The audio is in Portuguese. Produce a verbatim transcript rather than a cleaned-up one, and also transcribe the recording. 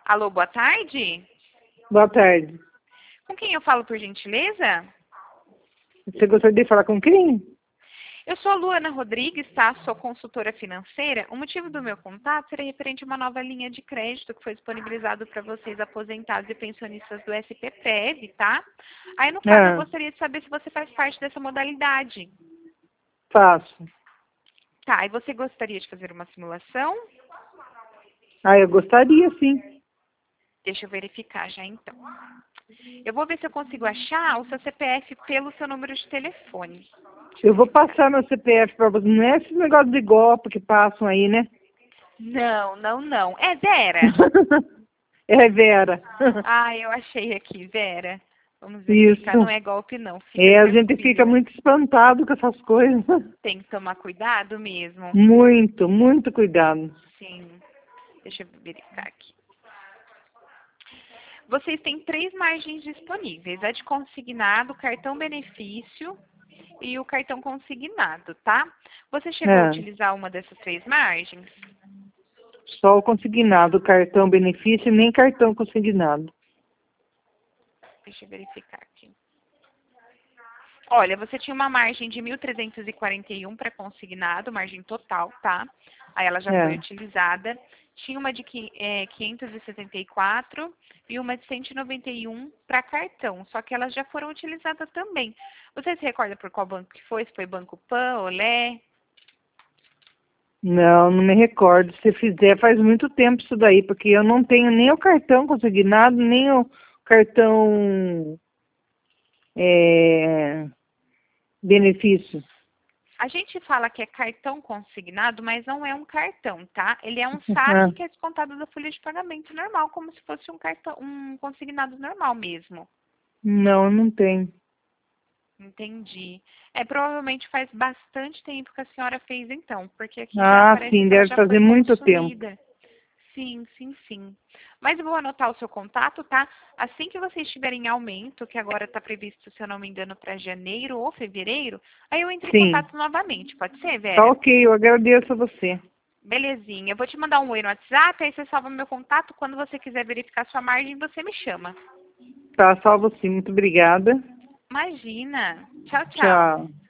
Alô, boa tarde? Boa tarde. Com quem eu falo, por gentileza? Você gostaria de falar com quem? Eu sou a Luana Rodrigues, tá? Sou consultora financeira. O motivo do meu contato seria referente a uma nova linha de crédito que foi disponibilizado para vocês aposentados e pensionistas do S P Prev, tá? Aí, no caso, eu Ah, gostaria de saber se você faz parte dessa modalidade. faço. Tá, e você gostaria de fazer uma simulação? Ah, eu gostaria, sim. Deixa eu verificar já, então. Eu vou ver se eu consigo achar o seu C P F pelo seu número de telefone. Deixa Eu vou verificar. passar meu C P F para você. Não é esse negócio de golpe que passam aí, né? Não, não, não. É Vera. É, Vera. Ah, eu achei aqui, Vera. Vamos verificar. Não Isso. é golpe, não. Fica É, a gente fica tranquila. muito espantado com essas coisas. Tem que tomar cuidado mesmo. Muito, muito cuidado. Sim. Deixa eu verificar aqui. Vocês têm três margens disponíveis. A de consignado, cartão benefício e o cartão consignado, tá? Você chegou a É, utilizar uma dessas três margens? só o consignado, cartão benefício, nem cartão consignado. Deixa eu verificar aqui. Olha, você tinha uma margem de mil trezentos e quarenta e um para consignado, margem total, tá? Aí ela já foi É. utilizada. Tinha uma de qui- é, quinhentos e setenta e quatro e uma de cento e noventa e um para cartão, só que elas já foram utilizadas também. Você se recorda por qual banco que foi? Se foi Banco Pan, Olé? Não, não me recordo. Se fizer, faz muito tempo isso daí, porque eu não tenho nem o cartão consignado, nem o cartão é, benefício. A gente fala que é cartão consignado, mas não é um cartão, tá? Ele é um Ah, saque que é descontado da folha de pagamento normal, como se fosse um cartão, um consignado normal mesmo. não, não tem. Entendi. É, provavelmente faz bastante tempo que a senhora fez então, porque aqui já Ah, parece sim, que ela deve já foi fazer muito tempo. consumida. Sim, sim, sim. Mas eu vou anotar o seu contato, tá? Assim que vocês tiverem aumento, que agora está previsto, se eu não me engano, para janeiro ou fevereiro, aí eu entro em Sim. contato novamente. Pode ser, Tá Vera? ok, eu agradeço a você. Belezinha. Eu vou te mandar um oi no WhatsApp, aí você salva meu contato. Quando você quiser verificar sua margem, você me chama. Tá, salvo sim. Muito obrigada. Imagina. Tchau, tchau. Tchau.